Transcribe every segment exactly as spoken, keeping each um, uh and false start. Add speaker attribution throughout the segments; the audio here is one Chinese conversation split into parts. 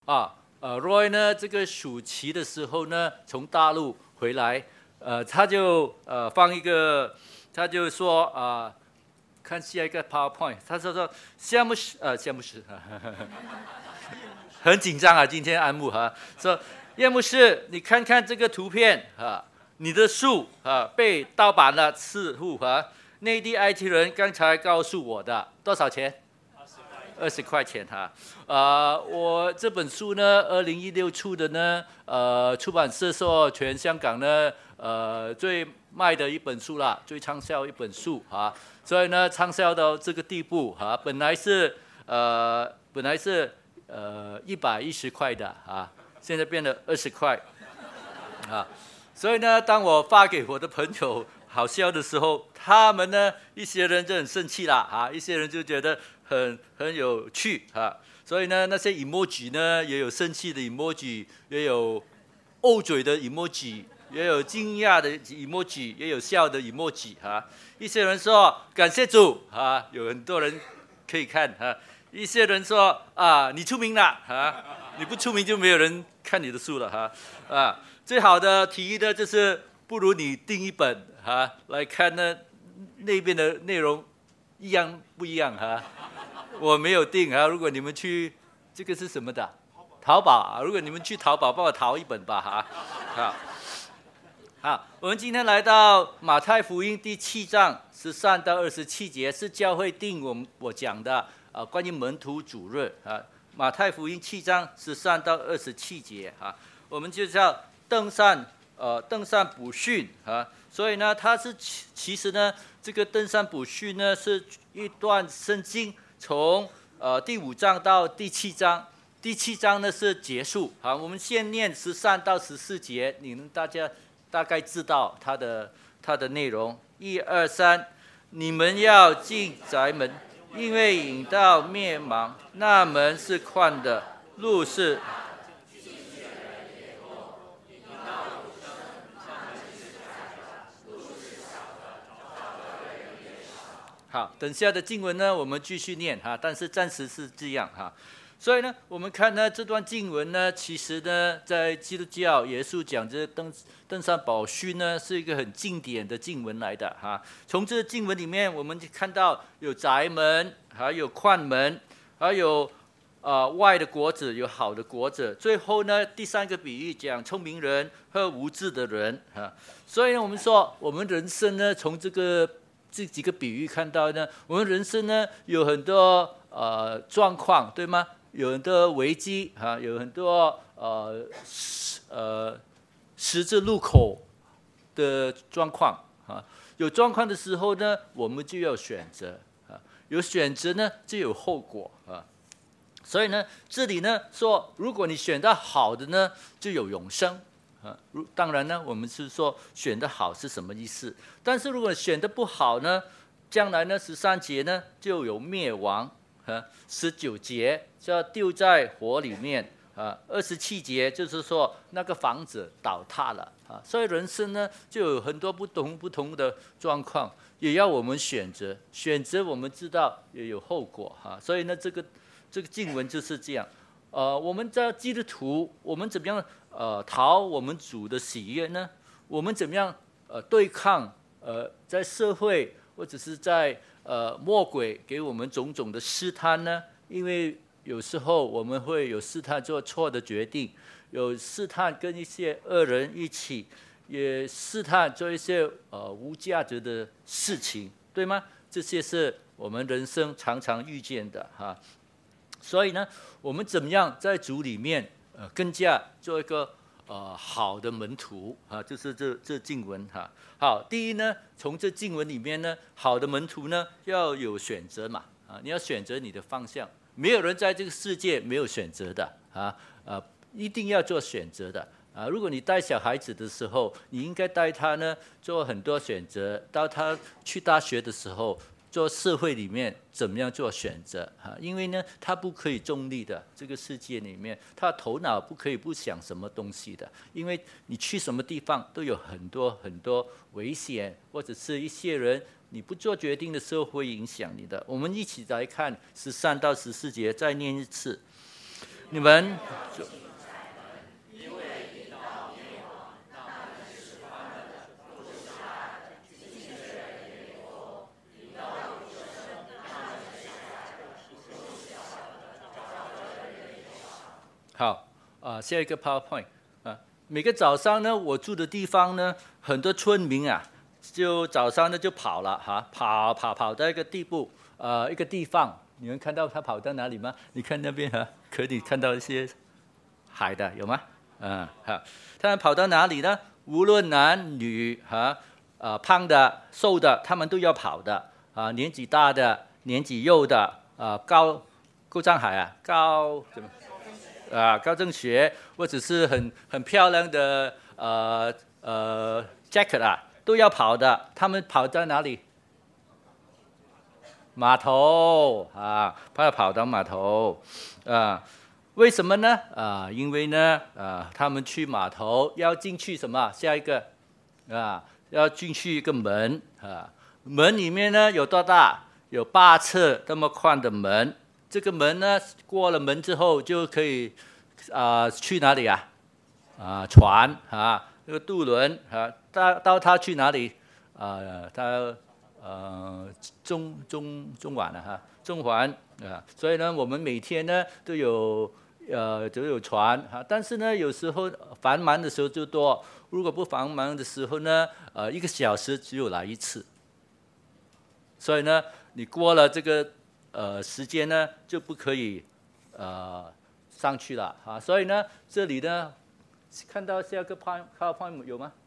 Speaker 1: 啊，呃，Roy 呢，这个暑期的时候呢，从大陆回来，呃，他就呃放一个，他就说啊、呃，看下一个 PowerPoint， 他说说项目是呃项目是，很紧张啊，今天安木哈说叶牧师，你看看这个图片啊，你的书啊被盗版了四户啊，内地 I T 人刚才告诉我的，多少钱？二十块钱哈，呃，我这本书呢，二零一六出的呢，呃，出版社说全香港呢，呃，最卖的一本书啦，最畅销一本书啊，所以呢，畅销到这个地步啊，本来是呃，本来是呃一百一十块的啊，现在变了二十块啊，所以呢，当我发给我的朋友好笑的时候，他们呢，一些人就很生气啦啊，一些人就觉得很很有趣啊，所以呢，那些 emoji 呢，也有生气的 emoji， 也有怄嘴的 emoji， 也有惊讶的 emoji， 也有笑的 emoji 啊。一些人说感谢主啊，有很多人可以看啊。一些人说啊，你出名了啊，你不出名就没有人看你的书了哈啊。最好的提议呢，就是不如你订一本啊来看呢，那边的内容一样不一样哈？我没有订啊，如果你们去，这个是什么的？淘宝啊，如果你们去淘宝，帮我淘一本吧哈。好，好，我们今天来到马太福音第七章十三到二十七节，是教会定我们我讲的啊，关于门徒主日啊。马太福音七章十三到二十七节啊，我们就叫登山呃登山补训啊，所以呢，它是其其实呢，这个登山补训呢是一段圣经。从呃第五章到第七章，第七章呢是结束。好，我们先念十三到十四节，你们大家大概知道它的它的内容。一二三，你们要进宅门，因为引到灭亡，那门是宽的，路是。好，等下的经文呢，我们继续念哈，但是暂时是这样哈。所以呢，我们看呢这段经文呢，其实呢，在基督教耶稣讲这登登山宝训呢，是一个很经典的经文来的哈。从这经文里面，我们就看到有宅门，还有宽门，还有呃外的国子，有好的国子。最后呢，第三个比喻讲聪明人和无知的人哈。所以呢，我们说我们人生呢，从这个这几个比喻看到呢，我们人生呢有很多呃状况，对吗？有很多危机啊，有很多呃呃十字路口的状况啊。有状况的时候呢，我们就要选择啊。有选择呢，就有后果啊。所以呢，这里呢说，如果你选到好的呢，就有永生。啊，当然呢，我们是说选得好是什么意思？但是如果选得不好呢，将来呢十三节呢就有灭亡，啊，十九节就要丢在火里面，啊，二十七节就是说那个房子倒塌了，啊，所以人生呢就有很多不同不同的状况，也要我们选择，选择我们知道也有后果哈，所以呢这个这个经文就是这样，呃，我们在基督徒，我们怎么样？呃，讨我们主的喜悦呢？我们怎么样呃对抗呃在社会或者是在呃魔鬼给我们种种的试探呢？因为有时候我们会有试探做错的决定，有试探跟一些恶人一起，也试探做一些呃无价值的事情，对吗？这些是我们人生常常遇见的哈。所以呢，我们怎么样在主里面？呃，更加做一个呃好的门徒啊，就是这这经文哈。好，第一呢，从这经文里面呢，好的门徒呢要有选择嘛啊，你要选择你的方向。没有人在这个世界没有选择的啊，呃，一定要做选择的啊。如果你带小孩子的时候，你应该带他呢做很多选择，到他去大学的时候。做社会里面怎么样做选择啊？因为呢，他不可以中立的，这个世界里面，他头脑不可以不想什么东西的。因为你去什么地方都有很多很多危险，或者是一些人你不做决定的时候会影响你的。我们一起来看十三到十四节，再念一次。 你们好啊，下一个 PowerPoint 啊，每个早上呢，我住的地方呢，很多村民啊，就早上呢就跑了哈、啊，跑跑跑到一个地步，呃，一个地方，你们看到他跑到哪里吗？你看那边哈、啊，可以看到一些海的，有吗？嗯，好，他们跑到哪里呢？无论男女哈，呃，胖的、瘦的，他们都要跑的啊，年纪大的、年纪幼的，啊，高高上海啊，高怎么？啊，高中学或者是很很漂亮的呃呃 jacket 啊，都要跑的。他们跑到哪里？码头啊，要跑到码头啊。为什么呢？啊，因为呢，啊，他们去码头要进去什么？下一个啊，要进去一个门啊。门里面呢有多大？有八尺那么宽的门。这个门呢，过了门之后就可以啊、呃、去哪里啊？啊、呃、船啊，那个渡轮啊，到到他去哪里？啊、呃，他呃中中中环了、啊、哈，中环啊。所以呢，我们每天呢都有呃都有船啊，但是呢有时候繁忙的时候就多，如果不繁忙的时候呢，呃一个小时只有来一次。所以呢，你过了这个。呃，时间呢就不可以呃上去了啊，所以呢，这里呢看到下个 PowerPoint 有吗？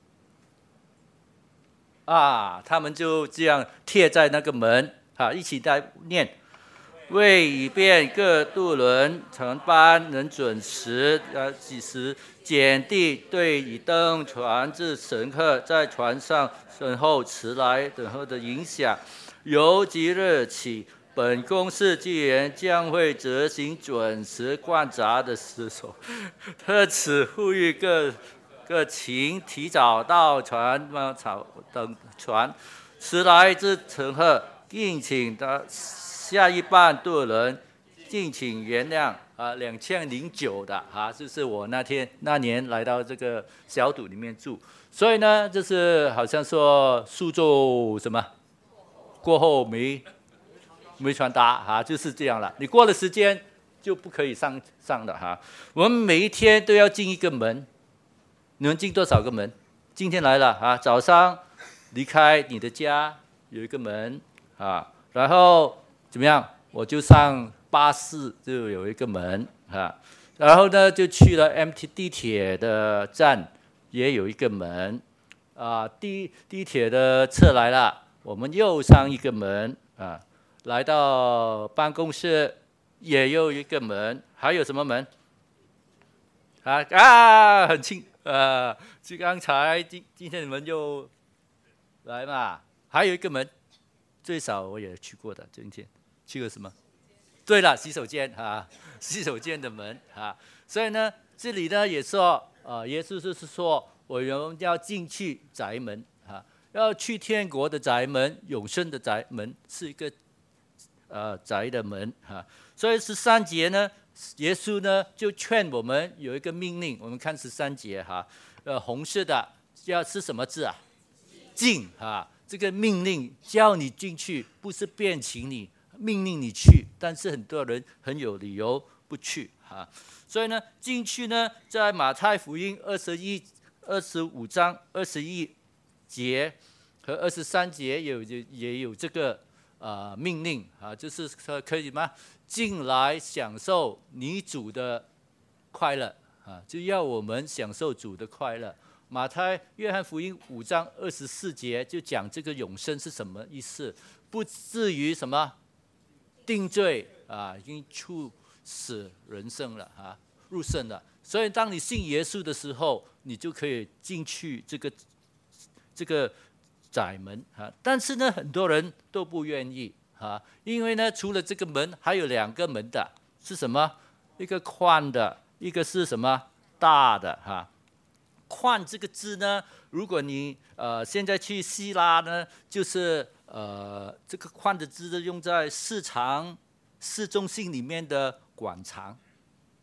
Speaker 1: 啊，他们就这样贴在那个门啊，一起在念，为以便各渡轮乘班能准时呃几时检地对已登船之乘客在船上等候迟来等候的影响，由即日起。本公司既然将会执行准时观察的时候，特此呼吁各各请提早到船草等船迟来之乘客，敬请的下一班渡轮，敬请原谅啊，两千零九的啊，就是我那天那年来到这个小岛里面住，所以呢，就是好像说苏州什么过后没。没传达哈，就是这样了。你过了时间就不可以上上了哈。我们每一天都要进一个门，你们进多少个门？今天来了啊，早上离开你的家有一个门啊，然后怎么样？我就上巴士就有一个门啊，然后呢就去了 M T 地铁的站也有一个门啊，地地铁的车来了，我们又上一个门啊。来到办公室也有一个门，还有什么门？啊啊，很清啊！就刚才今今天你们又来嘛，还有一个门，最少我也去过的。今天去过什么？对了，洗手间啊，洗手间的门啊。所以呢，这里呢也说，呃，耶稣就是说，我们要进去宅门啊，要去天国的宅门，永生的宅门，是一个。呃，宅的门哈，所以十三节呢，耶稣呢就劝我们有一个命令，我们看十三节哈，呃，红色的要是什么字啊？进哈，这个命令叫你进去，不是便请你，命令你去，但是很多人很有理由不去哈，所以呢，进去呢，在马太福音二十一、二十五章二十一节和二十三节有也有这个。呃，命令啊，就是说可以吗？进来享受你主的快乐啊，就要我们享受主的快乐。马太、约翰福音五章二十四节就讲这个永生是什么意思，不至于什么定罪啊，已经处死人生了啊，入圣了。所以当你信耶稣的时候，你就可以进去这个这个。窄门啊，但是呢，很多人都不愿意啊，因为呢，除了这个门，还有两个门的，是什么？一个宽的，一个是什么？大的哈。宽这个字呢，如果你呃现在去希腊呢，就是呃这个宽的字用在市场市中心里面的广场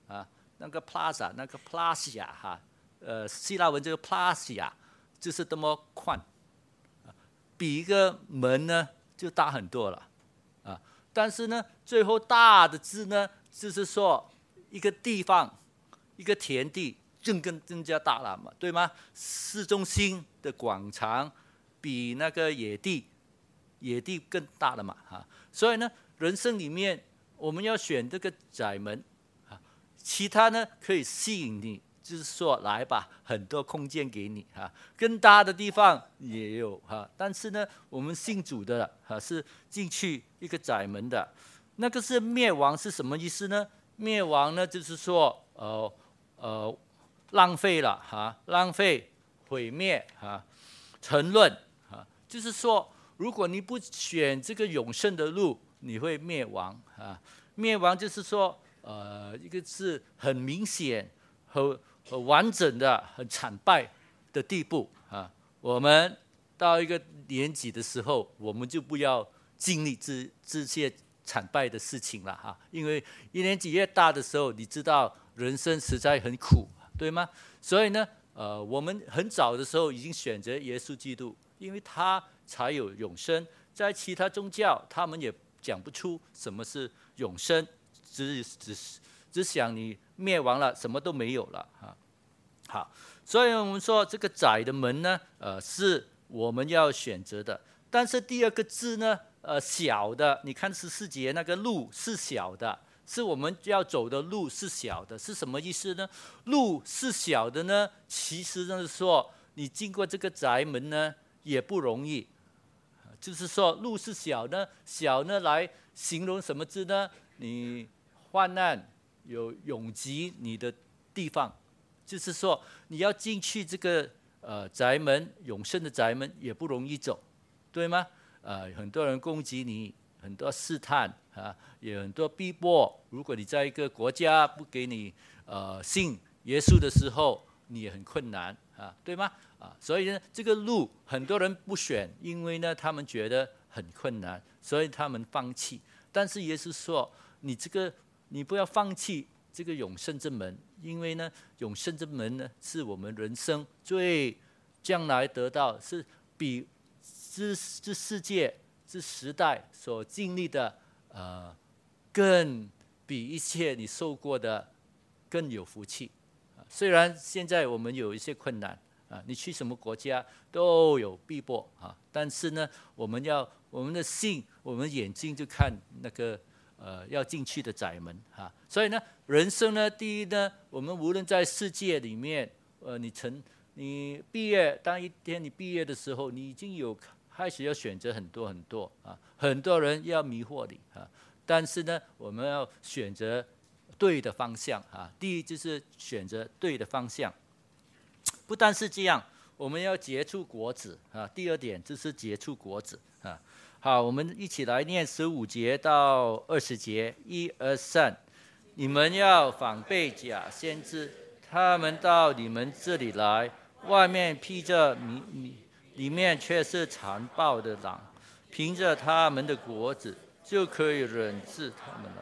Speaker 1: 啊，那个 plaza 那个 plasia 哈，呃，希腊文这个 plasia 就是这么宽，比一个门呢就大很多了啊。但是呢，最后大的字呢，就是说一个地方，一个田地更更更加大了嘛，对吗？市中心的广场比那个野地，野地更大了嘛，哈。所以呢，人生里面我们要选这个窄门，啊，其他呢可以吸引你，就是说来吧，很多空间给你哈，更大的地方也有哈。但是呢，我们信主的哈是进去一个窄门的，那个是灭亡是什么意思呢？灭亡呢就是说呃呃浪费了哈，浪费毁灭哈，沉沦哈，就是说如果你不选这个永生的路，你会灭亡啊。灭亡就是说呃一个是很明显和很完整的、很惨败的地步啊。我们到一个年纪的时候，我们就不要经历这这些惨败的事情了哈。因为一年纪越大的时候，你知道人生实在很苦，对吗？所以呢，呃，我们很早的时候已经选择耶稣基督，因为他才有永生。在其他宗教，他们也讲不出什么是永生，只只只想你灭亡了，什么都没有了哈。好，所以我们说这个窄的门呢，呃，是我们要选择的。但是第二个字呢，呃，小的，你看十四节那个路是小的，是我们要走的路是小的，是什么意思呢？路是小的呢，其实呢是说你经过这个窄门呢也不容易。就是说路是小呢，小呢来形容什么字呢？你患难有拥挤你的地方，就是说你要进去这个呃窄门，永生的窄门也不容易走，对吗？呃，很多人攻击你，很多试探啊，有很多逼迫。如果你在一个国家不给你呃信耶稣的时候，你也很困难啊，对吗？啊，所以呢，这个路很多人不选，因为呢，他们觉得很困难，所以他们放弃。但是耶稣说，你这个你不要放弃这个永生之门，因为呢，永生之门呢，是我们人生最将来得到，是比这这世界这时代所经历的呃，更比一切你受过的更有福气。虽然现在我们有一些困难。啊，你去什么国家都有逼迫啊，但是呢，我们要我们的心，我们眼睛就看那个呃要进去的窄门啊。所以呢，人生呢，第一呢，我们无论在世界里面，呃，你成你毕业，当一天你毕业的时候，你已经有开始要选择很多很多啊，很多人要迷惑你啊，但是呢，我们要选择对的方向啊。第一就是选择对的方向。不但是这样，我们要结出果子啊。第二点就是结出果子啊。好，我们一起来念十五节到二十节，一二三。你们要防备假先知，他们到你们这里来，外面披着米，里面却是残暴的狼。凭着他们的果子，就可以认识他们了。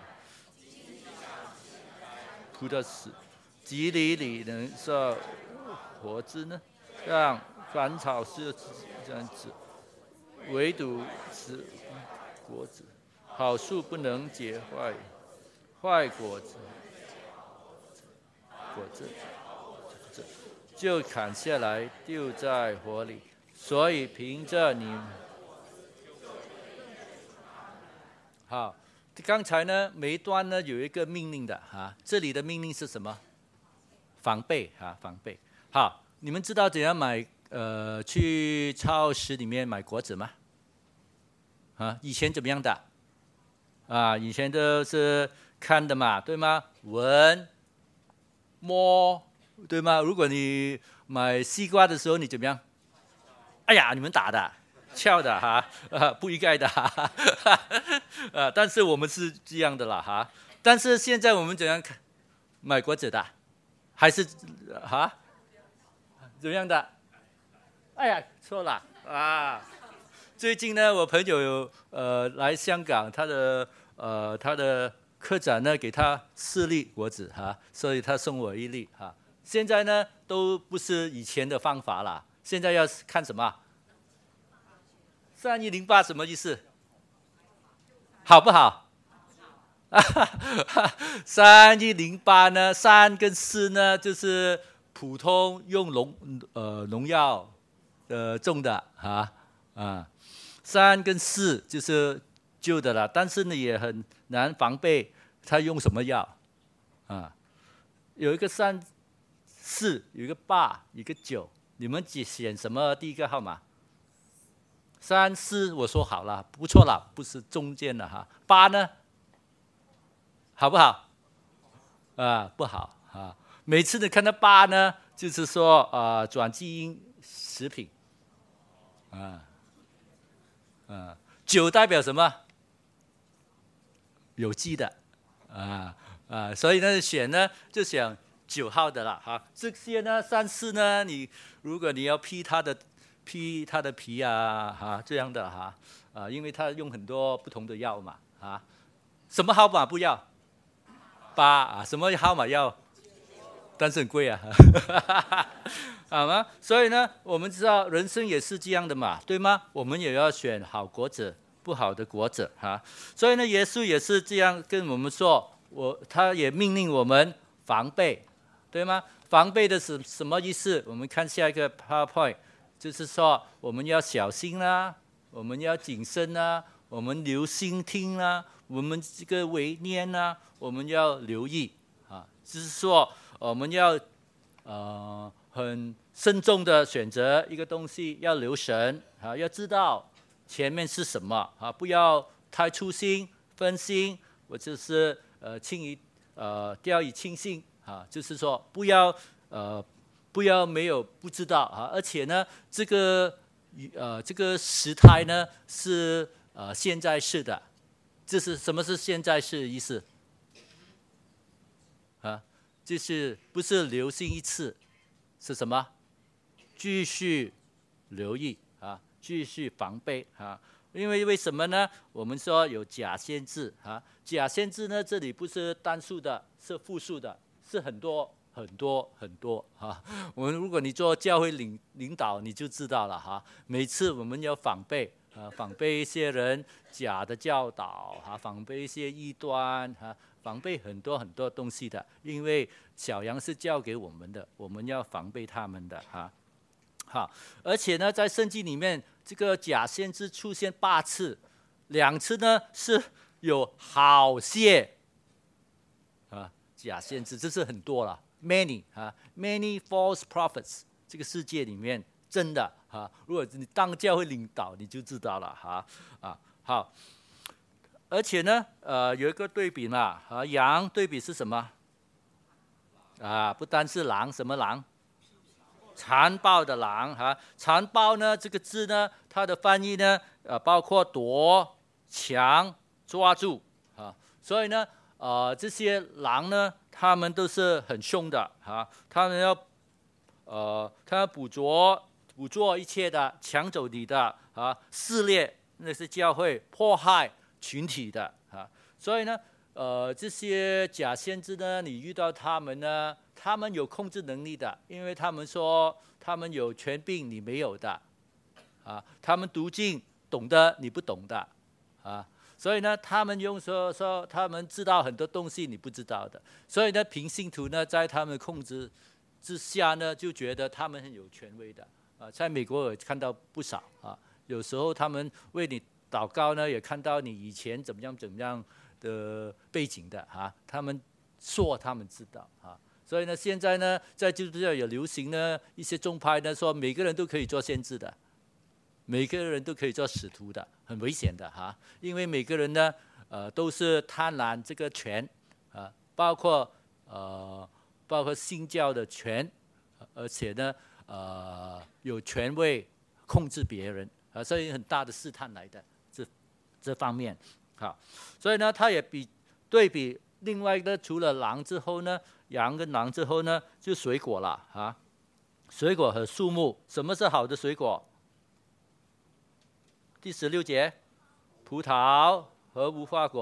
Speaker 1: 葡萄籽，基里里能说。果子呢，让甘草是这样子，唯独是果子，好树不能结坏坏果子，果子就砍下来丢在火里。所以凭着你，好，刚才呢每一段呢有一个命令的啊，这里的命令是什么？防备啊，防备。好，你们知道怎样买呃去超市里面买果子吗？啊，以前怎么样的？啊，以前都是看的嘛，对吗？闻、摸，对吗？如果你买西瓜的时候，你怎么样？哎呀，你们打的、撬的哈，啊，不应该的哈，啊，但是我们是这样的啦哈。但是现在我们怎样看买果子的？还是哈？怎么样的？哎呀，错了啊！最近呢，我朋友有呃来香港，他的呃他的科长呢给他四粒果子哈，所以他送我一粒哈。现在呢都不是以前的方法了，现在要看什么？三一零八什么意思？好不好？三一零八呢，三跟四呢，就是普通用农呃农药呃种的啊啊，三跟四就是旧的了，但是呢也很难防备。他用什么药啊？有一个三四，有一个八，有一个九，你们只选什么第一个号码？三四我说好了，不错了，不是中间的哈。八呢，好不好？啊，不好啊。每次你看到八呢，就是说啊、呃，转基因食品，啊啊。九代表什么？有机的，啊啊，所以呢选呢就选九号的了哈。这些呢三四呢，你如果你要批它的。批它的皮啊，哈、啊，这样的哈，啊，因为它用很多不同的药嘛，啊，什么号码不要？八啊，什么号码要？但是很贵啊，好吗？所以呢，我们知道人生也是这样的嘛，对吗？我们也要选好果子，不好的果子哈、啊。所以呢，耶稣也是这样跟我们说，我他也命令我们防备，对吗？防备的是什么意思？我们看下一个 PowerPoint。就是说，我们要小心啦，我们要谨慎啦，我们留心听啦，我们这个为念啦，我们要留意啊。就是说，我们要呃很慎重的选择一个东西，要留神啊，要知道前面是什么啊，不要太粗心、分心，或者是呃轻易呃掉以轻心啊。就是说，不要呃。不要没有不知道啊，而且呢，这个呃这个时态呢是呃现在式的，这是什么是现在式的意思？啊，就是不是留心一次，是什么？继续留意啊，继续防备啊。因为为什么呢？我们说有假先知啊，假先知呢这里不是单数的，是复数的，是很多。很多很多哈，我们如果你做教会领领导，你就知道了哈。每次我们要防备啊，防备一些人假的教导哈，防备一些异端哈，防备很多很多东西的。因为小羊是教给我们的，我们要防备他们的哈。好，而且呢，在圣经里面，这个假先知出现八次，两次呢是有好些啊假先知，这是很多了。Many 啊 ，many false prophets， 这个世界里面真的啊，如果你当教会领导，你就知道了哈啊好。而且呢，呃，有一个对比嘛，和、啊、羊对比是什么？啊，不单是狼，什么狼？残暴的狼哈、啊，残暴呢这个字呢，它的翻译呢，呃，包括夺、抢、抓住啊，所以呢，呃，这些狼呢。他们都是很凶的啊！他们要，呃，他要捕捉、捕捉一切的，抢走你的啊，撕裂那是教会，迫害群体的啊！所以呢，呃，这些假先知呢，你遇到他们呢，他们有控制能力的，因为他们说他们有权柄，你没有的啊！他们读经懂得你不懂的啊！所以呢，他们用说说他们知道很多东西你不知道的，所以呢，平信徒呢在他们控制之下呢，就觉得他们很有权威的啊。在美国也看到不少啊，有时候他们为你祷告呢，也看到你以前怎么样怎么样的背景的啊，他们说他们知道啊。所以呢，现在呢，在基督教也流行呢一些宗派呢，说每个人都可以做先知的。每个人都可以做使徒的，很危险的哈，因为每个人呢，呃，都是贪婪这个权啊，包括呃，包括信教的权，而且呢，呃，有权位控制别人啊，所以很大的试探来的这这方面，好，所以呢，他也比对比另外一个，除了狼之后呢，羊跟狼之后呢，就水果了啊，水果和树木，什么是好的水果？第十六节，葡萄和无花果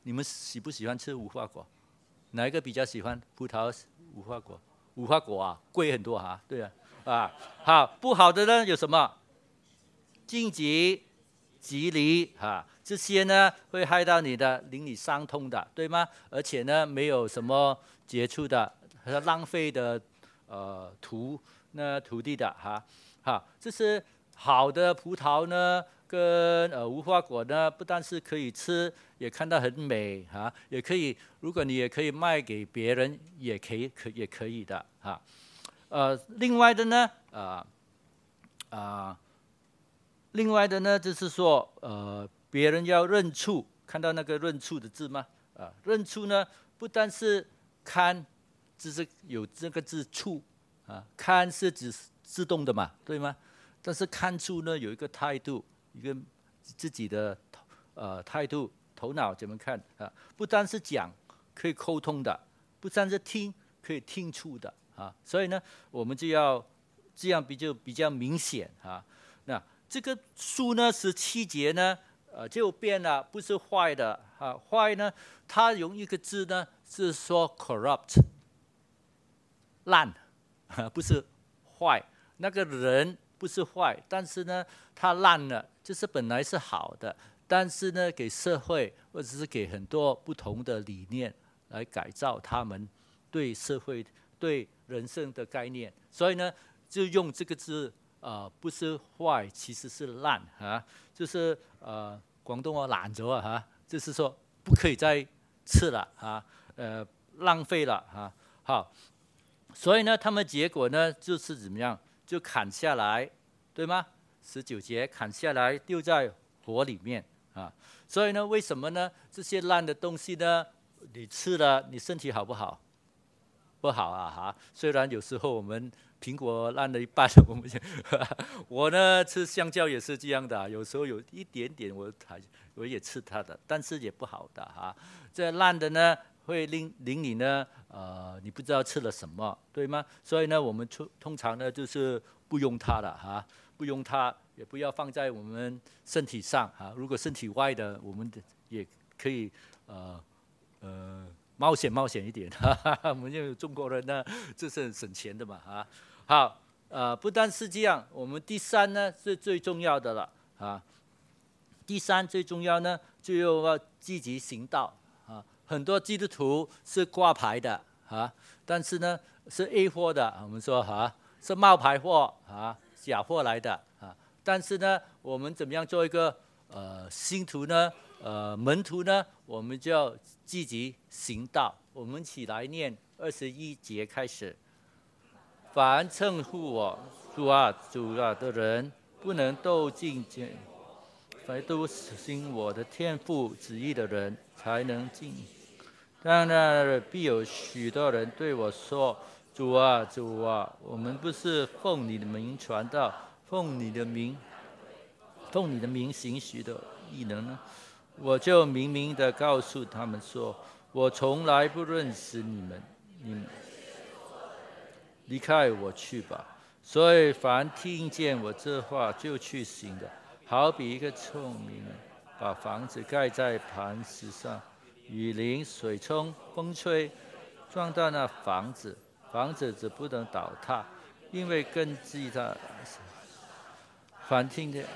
Speaker 1: 你们喜不喜欢吃无花果？哪一个比较喜欢葡萄、无花果？无花果啊，贵很多哈，对啊，啊，好，不好的呢有什么？荆棘、棘藜啊，这些呢会害到你的邻里伤痛的，对吗？而且呢，没有什么接触的，和浪费的呃土那土地的哈，好，这是好的葡萄呢。跟呃无花果呢，不但是可以吃，也看到很美哈，也可以，如果你也可以卖给别人，也可以可也可以的哈。呃，另外的呢，啊、呃、啊、呃，另外的呢，就是说，呃，别人要认出，看到那个认出的字吗？啊、呃，认出呢，不但是看，就是有这个字触啊，看是指自动的嘛，对吗？但是看出呢，有一个态度。一个自己的呃态度、头脑怎么看啊？不单是讲可以沟通的，不单是听可以听出的啊。所以呢，我们就要这样比较比较明显啊。那这个书呢，十七节呢，呃，就变了，不是坏的啊。坏呢，它用一个字呢，是说 corrupt， 烂，不是坏。那个人不是坏，但是呢，他烂了。就是本来是好的，但是呢，给社会或者是给很多不同的理念来改造他们对社会、对人生的概念，所以呢，就用这个字，呃，不是坏，其实是烂啊，就是呃，广东话懒咗啊，哈，就是说不可以再吃了啊，呃，浪费了啊，好，所以呢，他们结果呢，就是怎么样，就砍下来，对吗？十九节砍下来丢在火里面啊，所以呢，为什么呢？这些烂的东西呢，你吃了，你身体好不好？不好啊哈！虽然有时候我们苹果烂了一半，我们我呢吃香蕉也是这样的，有时候有一点点我还我也吃它的，但是也不好的哈。这烂的呢，会令令你呢，呃，你不知道吃了什么，对吗？所以呢，我们通常呢就是不用它了哈。不用它，也不要放在我们身体上啊。如果身体歪的，我们也可以呃呃冒险冒险一点。哈哈，我们因为中国人呢，这是很省钱的嘛啊。好，呃，不但是这样，我们第三呢是最重要的了啊。第三最重要呢，就要积极行道啊。很多基督徒是挂牌的啊，但是呢是 A 货的，我们说啊是冒牌货啊。假货来的啊，但是呢，我们怎么样做一个呃信徒呢？呃门徒呢？我们就要积极行道。我们起来念二十一节开始。凡称呼我主啊主啊的人，不能斗进见，凡都行我的天父旨意的人，才能进。当然，必有许多人对我说。主啊，主啊，我们不是奉你的名传道，奉你的名，奉你的名行许多异能呢？我就明明的告诉他们说，我从来不认识你们，你们离开我去吧。所以凡听见我这话就去行的，好比一个聪明人把房子盖在磐石上，雨淋、水冲、风吹，撞到那房子。房子只不能倒塌，因为根基它反听的，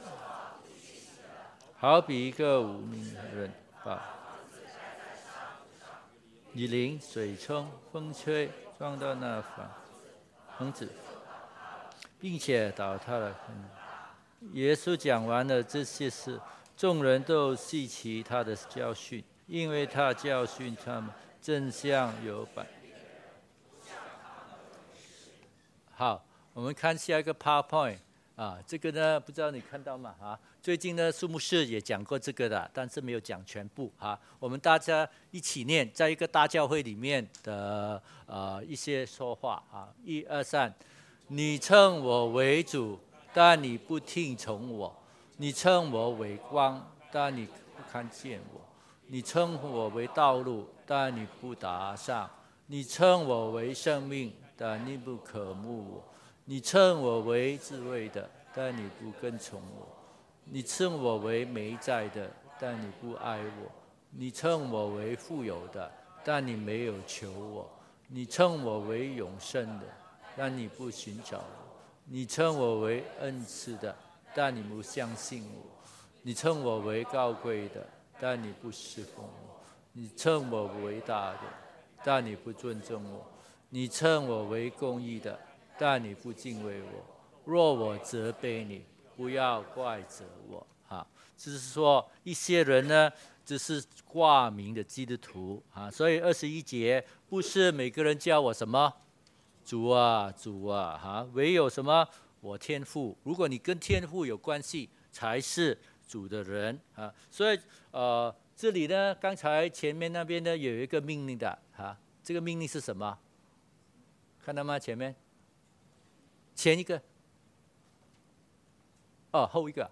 Speaker 1: 好比一个无名人把雨淋、水冲、风吹撞到那房房子，并且倒塌了。耶稣讲完了这些事，众人都细奇他的教训，因为他教训他们真相有百。好，我们看下一个 PowerPoint 啊，这个呢不知道你看到吗？啊，最近呢苏牧师也讲过这个的，但是没有讲全部啊。我们大家一起念，在一个大教会里面的呃一些说话啊，一二三，你称我为主，但你不听从我；你称我为光，但你不看见我；你称我为道路，但你不达上；你称我为生命。但你不渴慕我，你称我为智慧的，但你不跟从我；你称我为美哉的，但你不爱我； 你称我为富有的，但你没有求我；你称我为永生的，但你不寻找我；你称我为恩赐的，但你不相信我；你称我为高贵的，但你不侍奉我；你称我为大的，但你不尊重我；你称我为公义的，但你不敬畏我。若我责备你，不要怪责我。啊，就是说一些人呢，只是挂名的基督徒啊，所以二十一节不是每个人叫我什么主啊主啊哈，唯有什么我天父。如果你跟天父有关系，才是主的人啊。所以呃，这里呢，刚才前面那边呢有一个命令的啊，这个命令是什么？看到吗？前面前一个哦，后一个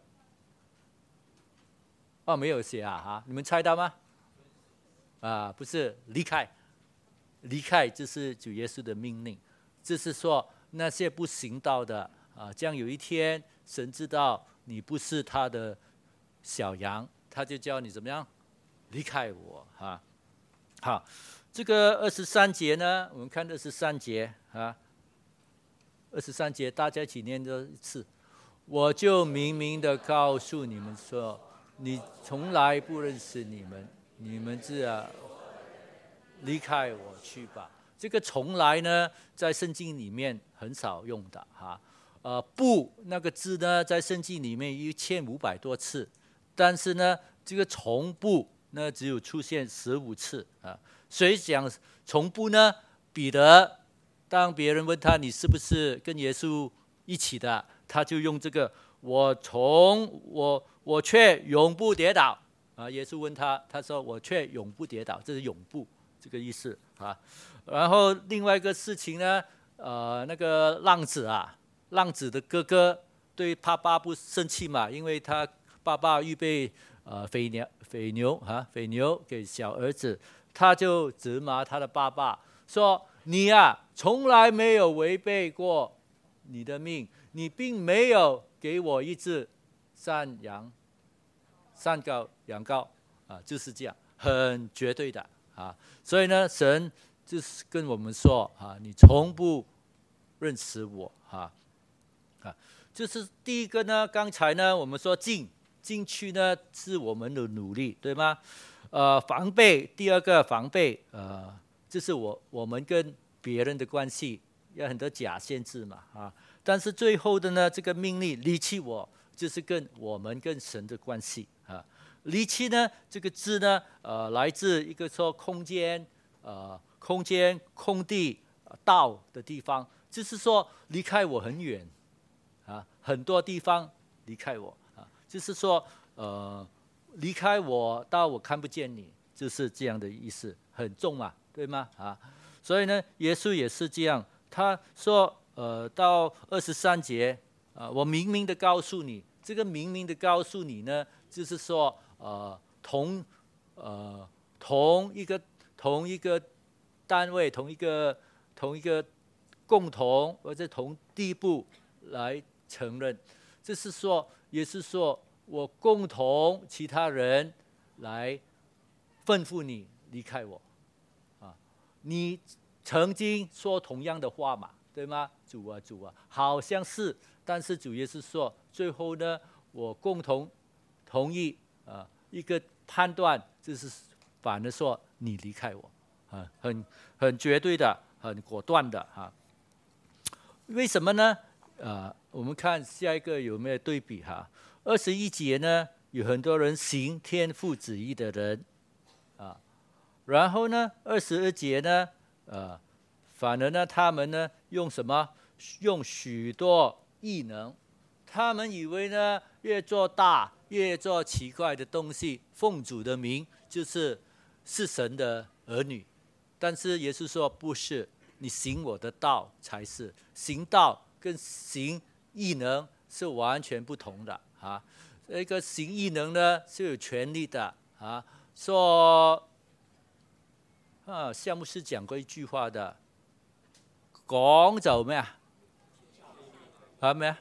Speaker 1: 哦，没有写啊哈，你们猜到吗？啊，不是离开，离开这是主耶稣的命令，这是说那些不行道的啊，将有一天神知道你不是他的小羊，他就叫你怎么样离开我哈。好，这个二十三节呢，我们看二十三节啊，二十三节大家一起念这一次。我就明明的告诉你们说，你从来不认识你们，你们自然离开我去吧。这个从来呢，在圣经里面很少用的哈。呃，不那个字呢，在圣经里面一千五百多次，但是呢，这个从不呢只有出现十五次啊。谁讲从不呢？彼得当别人问他你是不是跟耶稣一起的，他就用这个我从我我却永不跌倒啊。耶稣问他，他说我却永不跌倒，这是永不这个意思啊。然后另外一个事情呢，呃，那个浪子啊，浪子的哥哥对他爸不生气嘛，因为他爸爸预备呃肥牛肥牛啊肥牛给小儿子，他就责骂他的爸爸说：“你啊，从来没有违背过你的命，你并没有给我一只山羊、山羔、羊羔啊，就是这样，很绝对的啊。所以呢，神就是跟我们说啊，你从不认识我啊啊，就是第一个呢，刚才呢，我们说进进去呢，是我们的努力，对吗？呃，防备，第二个防备，呃，这是我我们跟别人的关系，有很多假限制嘛啊。但是最后的呢，这个命令离弃我，就是跟我们跟神的关系啊。离弃呢，这个字呢，呃，来自一个说空间，呃，空间、空地、道的地方，就是说离开我很远啊，很多地方离开我啊，就是说呃。离开我到我看不见你，就是这样的意思，很重嘛，对吗？啊，所以呢，耶稣也是这样，他说，呃，到二十三节，啊、呃，我明明的告诉你，这个明明的告诉你呢，就是说，呃，同，呃，同一个同一个单位，同一个同一个共同或者同地步来承认，这是说，也是说。我共同其他人来吩咐你离开我，啊，你曾经说同样的话嘛，对吗？主啊，主啊，好像是，但是主耶稣说，最后呢，我共同同意啊，一个判断就是反而说你离开我，啊，很很绝对的，很果断的哈、啊。为什么呢？啊，我们看下一个有没有对比哈？二十一节呢，有很多人行天父旨意的人，啊，然后呢，二十二节呢，呃，反而呢，他们呢用什么？用许多异能，他们以为呢，越做大，越做奇怪的东西，奉主的名就是是神的儿女，但是耶稣说不是，你行我的道才是，行道跟行异能是完全不同的。啊，这个行异能呢是有权利的啊。说啊，夏牧师讲过一句话的，讲就咩啊？係咩啊？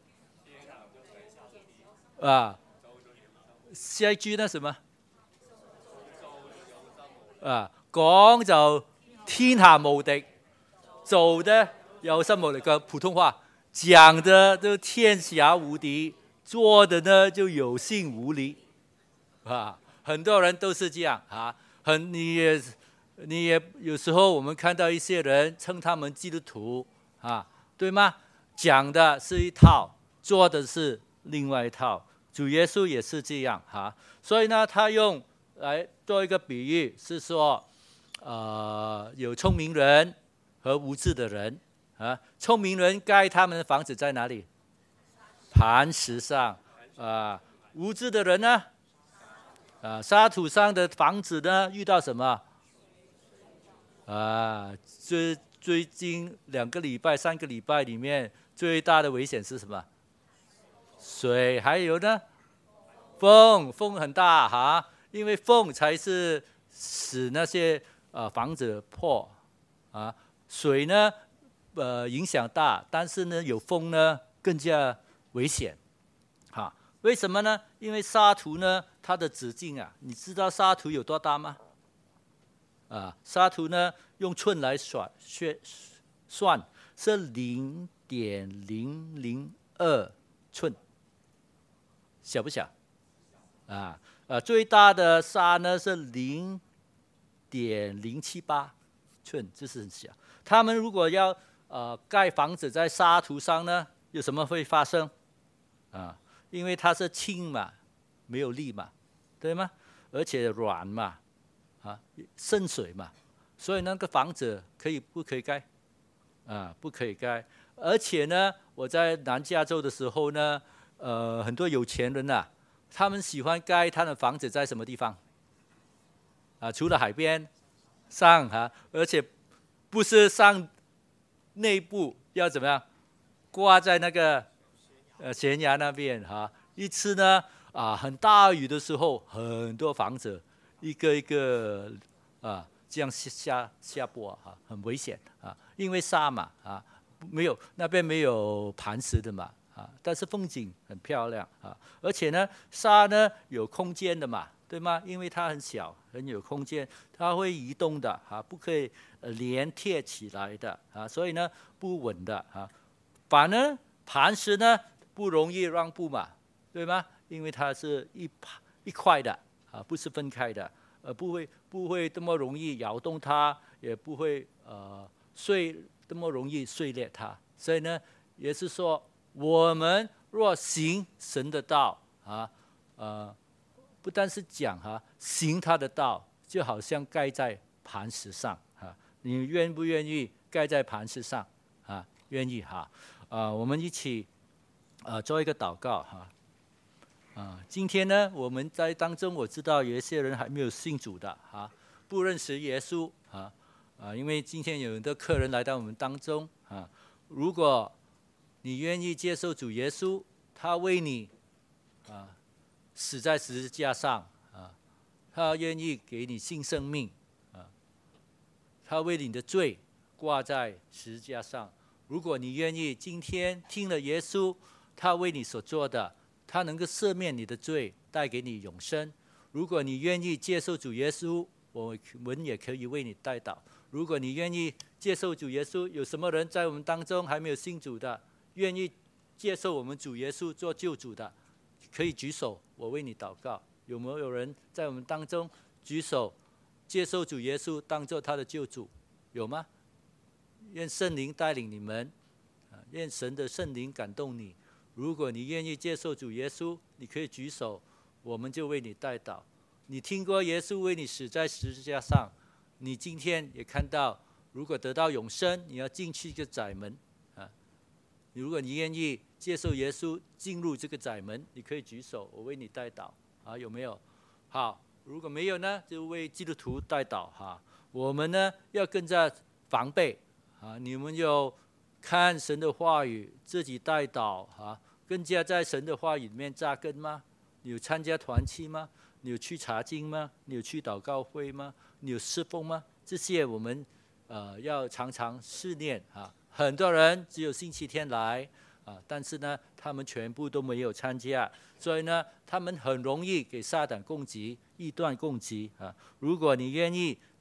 Speaker 1: 啊，下一句呢什麼？ 啊，講就天下無敵，做的有心無力嘅普通話，講的都天下無敵，做的呢就有心無力啊。很多人都是這樣啊，很你也你也有時候我們看到一些人稱他們基督徒啊，對嗎？講的是一套，做的是另外一套。主耶穌也是這樣啊，所以呢，他用來做一個比喻，是說，呃，有聰明人和無知的人啊。聰明人蓋他們的房子在哪裡？磐石上啊。無知的人呢？啊，沙土上的房子呢，遇到什麼？啊，最最近兩個禮拜、三個禮拜裡面最大的危險是什麼？水，還有呢？風，風很大哈、啊，因為風才是使那些呃房子破啊。水呢，呃影響大，但是呢有風呢更加危險。哈，為什麼呢？因為沙土呢，它的直徑啊，你知道沙土有多大嗎？啊，沙土呢用寸來算，算是零點零零二寸，小不小？啊，呃，最大的沙呢是零點零七八寸，就是很小。他們如果要呃蓋房子在沙土上呢，有什麼會發生？啊，因為它是輕嘛，沒有力嘛，對嗎？而且軟嘛，啊，滲水嘛，所以那個房子可以不可以蓋？啊，不可以蓋。而且呢，我在南加州的時候呢，呃，很多有錢人啊，他們喜歡蓋他的房子在什麼地方？啊，除了海邊上啊，而且不是上內部，要怎麼樣？掛在那個呃懸崖那邊哈、啊。一次呢，啊，很大雨的時候，很多房子一個一個啊這樣下下坡啊，很危險啊，因為沙嘛啊，沒有那邊沒有磐石的嘛。啊，但是風景很漂亮啊，而且呢，沙呢有空間的嘛，對嗎？因為它很小，很有空間，它會移動的啊，不可以連貼起來的啊，所以呢不穩的啊。反而磐石呢不容易讓步嘛，對嗎？因為它是一一塊的啊，不是分開的，呃，不會不會這麼容易搖動它，也不會呃碎這麼容易碎裂它，所以呢，也是說。我們若行神的道啊，呃，不單是講哈、啊，行他的道，就好像蓋在磐石上啊。你願不願意蓋在磐石上啊？願意哈。啊，我們一起啊做一個禱告哈。啊，今天呢，我們在當中，我知道有一些人還沒有信主的啊，不認識耶穌啊啊，因為今天有很多客人來到我們當中啊，如果你願意接受主耶穌，他為你啊死在十字架上啊，他願意給你新生命啊，他為你的罪掛在十字架上。如果你願意今天聽了耶穌，他為你所做的，他能夠赦免你的罪，帶給你永生。如果你願意接受主耶穌，我們也可以為你代禱。如果你願意接受主耶穌，有什麼人在我們當中還沒有信主的？願意接受我們主耶穌做救主的，可以舉手，我為你禱告。有沒有人在我們當中舉手接受主耶穌當做他的救主？有嗎？願聖靈帶領你們，願神的聖靈感動你。如果你願意接受主耶穌，你可以舉手，我們就為你代禱。你聽過耶穌為你死在十字架上，你今天也看到，如果得到永生，你要進去一個窄門。如果你願意接受耶穌進入這個窄門，你可以舉手，我為你代禱啊，有沒有？好，如果沒有呢，就為基督徒代禱哈。我們呢要更加防備啊，你們有看神的話語，自己代禱啊，更加在神的話語裡面扎根嗎？你有參加團契嗎？你有去查經嗎？你有去禱告會嗎？你有侍奉嗎？這些我們呃要常常試煉啊。很多人只有星期天來啊，但是呢，他們全部都沒有參加，所以呢，他們很容易給撒旦攻擊、異端攻擊啊。如果你願意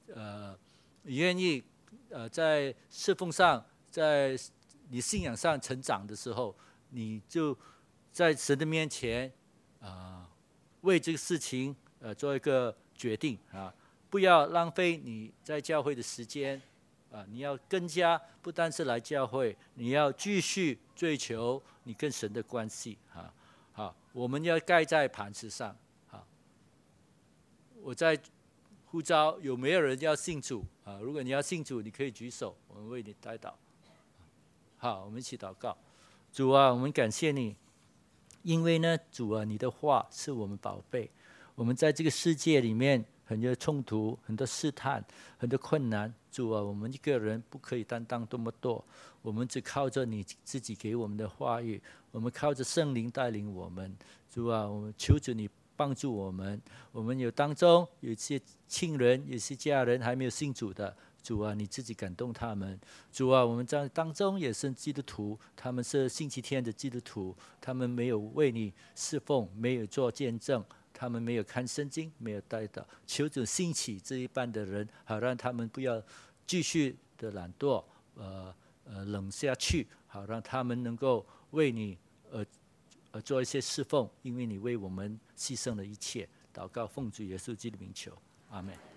Speaker 1: 呃愿意呃在侍奉上，在你信仰上成长的时候，你就在神的面前啊、呃，为这个事情呃做一个决定啊，不要浪费你在教会的时间啊，你要更加不单是来教会，你要继续追求你跟神的关系啊。好，我们要盖在磐石上。好，我在呼召有没有人要信主啊？如果你要信主，你可以举手，我们为你代祷。好，我们一起祷告。主啊，我们感谢你，因为呢，主啊，你的话是我们宝贝。我们在这个世界里面，很多冲突，很多试探，很多困难。主啊，我们一个人不可以担当多么多，我们只靠着你自己给我们的话语，我们靠着圣灵带领我们。主啊，我们求主你帮助我们。我们有当中有一些亲人，有些家人还没有信主的。主啊，你自己感动他们。主啊，我们在当中也是基督徒，他们是星期天的基督徒，他们没有为你侍奉，没有做见证，他们没有看圣经，没有带祷。求主兴起这一般的人，好让他们不要继续的懒惰，呃呃冷下去，好让他们能够为你呃呃做一些侍奉，因为你为我们牺牲了一切。祷告奉主耶稣基督的名求，阿们。